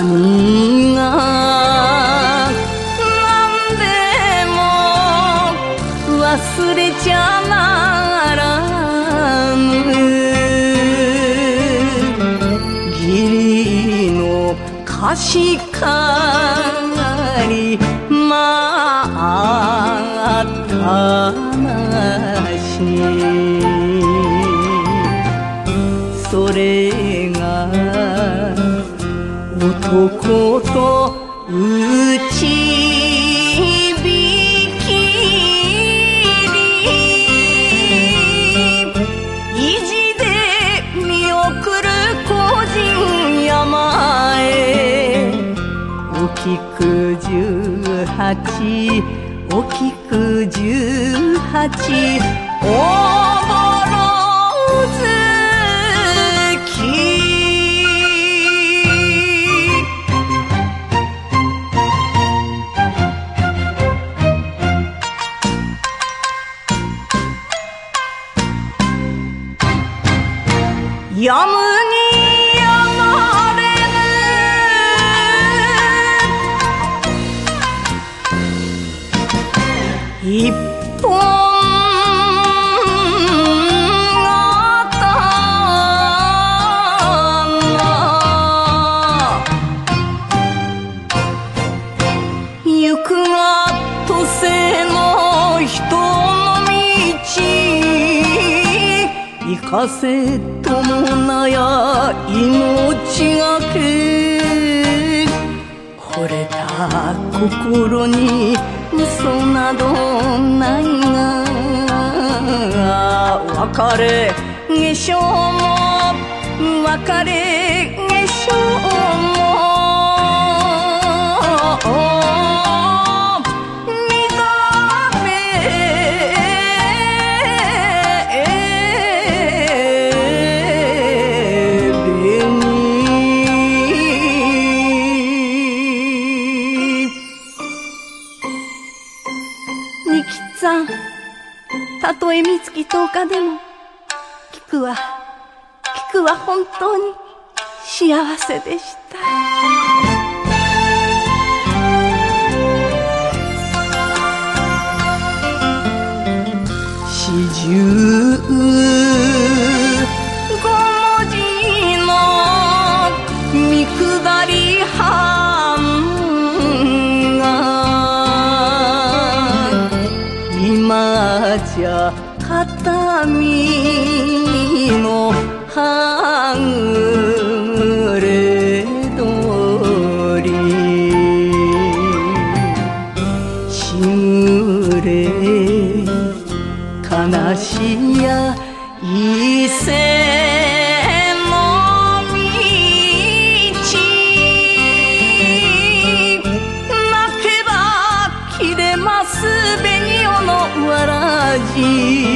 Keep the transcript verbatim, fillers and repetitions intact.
君が何でも忘れちゃならぬ義理の貸し借りまったなしそれが男と打ち引きり意地で見送る孤人山へおきく十八おきく十八おぼろ月やむにやまれぬ一本刀行くが都政の人の道生かせともなや命がけ惚れた心に嘘などないが別れ化粧も別れ化粧もたとえ三月十日でも菊は菊は本当に幸せでした。四十五文字の見下り版が今じゃ片身のはぐれ通りしぐれ悲しや伊勢の道泣けば切れます紅のわらじ